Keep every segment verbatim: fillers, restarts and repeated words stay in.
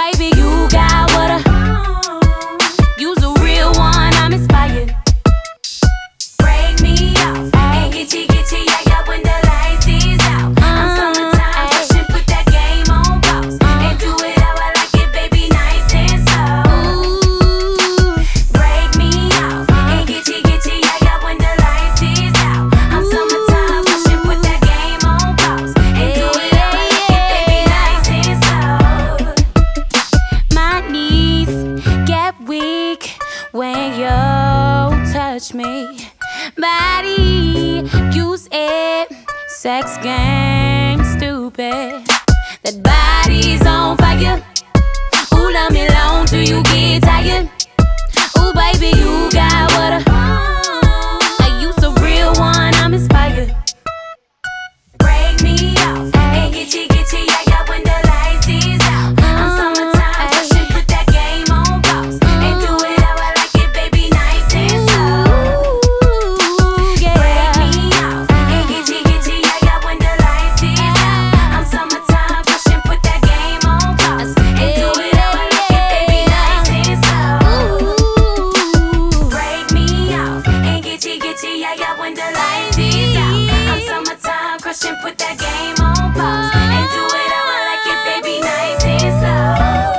baby, you got what I. You's a real one, I'm inspired. Break me off and get you, get you, yeah, yeah, when the lights is out. I'm summertime, pushing, put that game on pause and do it how I like it, baby, nice and slow. Break me off and get you, get you, yeah, yeah, when the lights is out. I'm summertime, pushing, put that game on pause and do it how I like it, baby, nice and slow. My knees get weak when you touch me. Body, use it, sex game, stupid. That body's on fire. Ooh, love me long till you get tired. Ooh, baby, you got what I. You so real one, I'm inspired. Break me off and get you, get you, yeah, yeah, when the lights is out. I'm summertime, pushing, put that game on pause and do it how I like it, baby, nice and slow. Break me off and get you, get you, yeah, yeah, when the lights is out. I'm summertime, pushing, put that game on pause and do it how I like it, baby, nice and slow. Break me off and get you, get you, yeah, yeah, when the lights is out. I'm summertime, crushing, put that game on pause and do it how I like it, baby, nice and slow.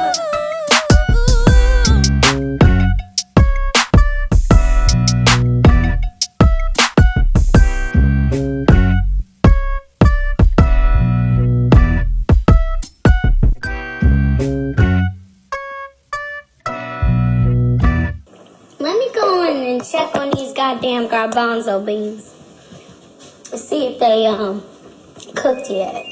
Let me go in and check on these goddamn garbanzo beans. See if they um cooked yet.